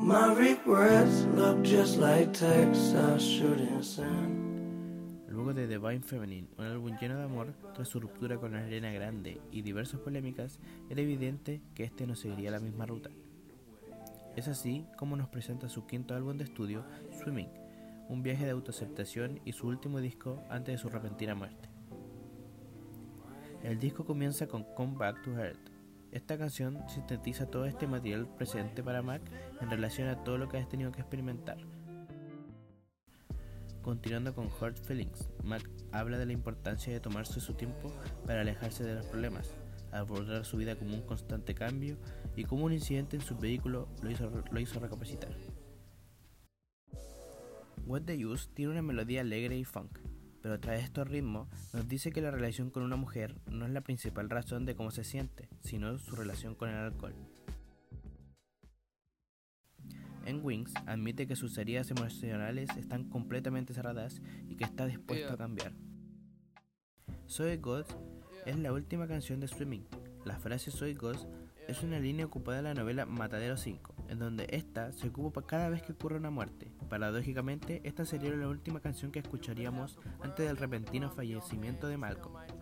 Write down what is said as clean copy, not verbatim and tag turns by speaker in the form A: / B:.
A: My regrets look just like Texas shooting sand.
B: Luego de Divine Feminine, un álbum lleno de amor, tras su ruptura con Ariana Grande y diversas polémicas, era evidente que este no seguiría la misma ruta. Es así como nos presenta su quinto álbum de estudio, Swimming, un viaje de autoaceptación y su último disco antes de su repentina muerte. El disco comienza con Come Back to Earth. Esta canción sintetiza todo este material presente para Mac en relación a todo lo que has tenido que experimentar. Continuando con Hurt Feelings, Mac habla de la importancia de tomarse su tiempo para alejarse de los problemas, abordar su vida como un constante cambio y cómo un incidente en su vehículo lo hizo recapacitar. What the Use tiene una melodía alegre y funk, pero tras estos ritmos nos dice que la relación con una mujer no es la principal razón de cómo se siente, sino su relación con el alcohol. En Wings admite que sus heridas emocionales están completamente cerradas y que está dispuesto a cambiar. Soy Ghost es la última canción de Swimming. La frase Soy Ghost es una línea ocupada en la novela Matadero 5, en donde esta se ocupa cada vez que ocurre una muerte. Paradójicamente, esta sería la última canción que escucharíamos antes del repentino fallecimiento de Malcolm.